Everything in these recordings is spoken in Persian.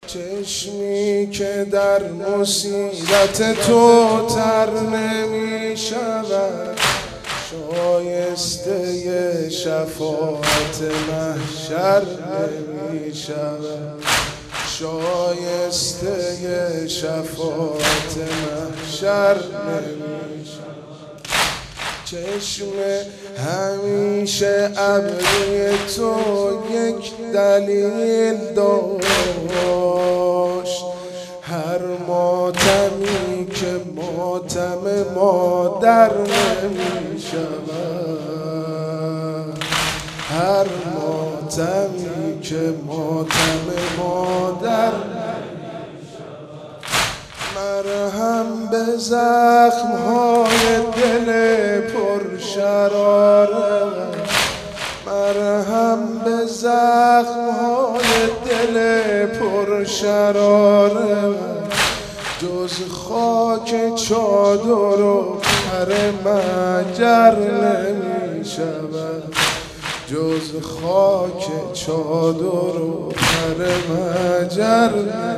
چشمی که در مصیبت تو تر نمی شود، شایسته شفاعت محشر نمی شود، شایسته شفاعت محشر نمی شود. چشم همیشه ابروی تو یک دلیل داشت، هر ماتمی که ماتم مادر نمی شود، هر ماتمی که ماتم مادر مرهم به زخم‌های دل پرشراره، مرهم به زخم‌های دل پرشراره، جز خاک چادر و پر مجر نمی شود، جز خاک چادر و پر مجر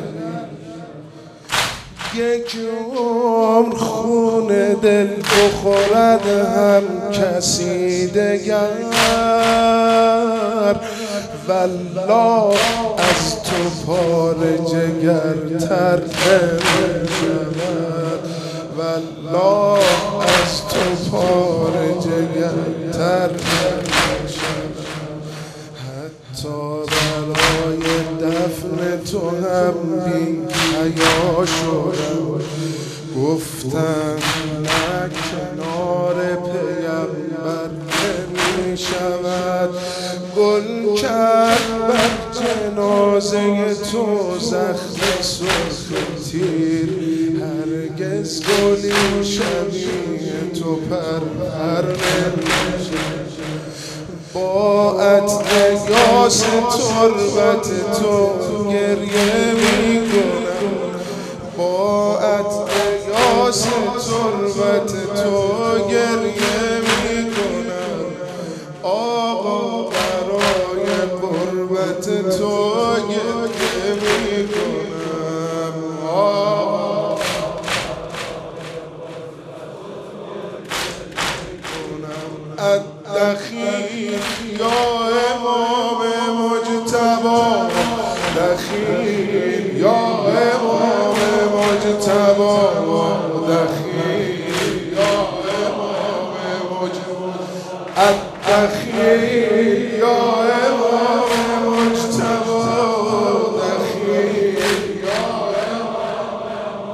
یک عمر خون دل بخورد هم کسی دگر، والله از تو پاره جگر تر نمی شود، والله از تو پاره جگر تر نمی شود. حتی برای دفن تو هم بی حیا شدم، گفتم نه کنار پیغمبر نمی شود، گل کرد بر جنازه تو زخم سرخ تیر، هرگز گلی شبیه تو پرپر نمی شود. با عطر یاس تربت تو گریه می کنم، با عطر یاس تربت تو گریه می کنم، آقا برای قربت تو گریه می کنم، آقا دخیل یا امام مجتبی، دخیل یا امام مجتبی، دخیل یا امام مجتبی، دخیل یا امام مجتبی، دخیل یا امام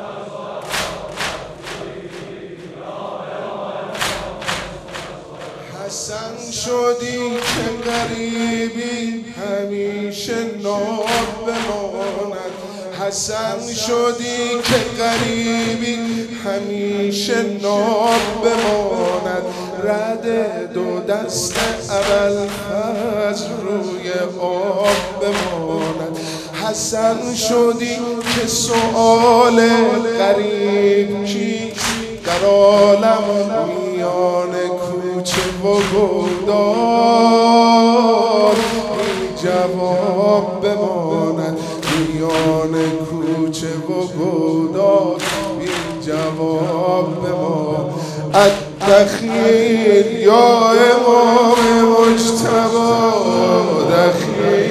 مجتبی. حسن شدی که غریبی همیشه ناب بماند، حسن شدی که غریبی همیشه ناب بماند، رد دو دست ابوالفضل روی آب بماند. حسن شدی که سؤال غریب کیست در عالم، میان کوچه و گودال این جواب بماند، میان کوچه و گودال این جواب بماند. الدخیل یا امام مجتبی، دخیل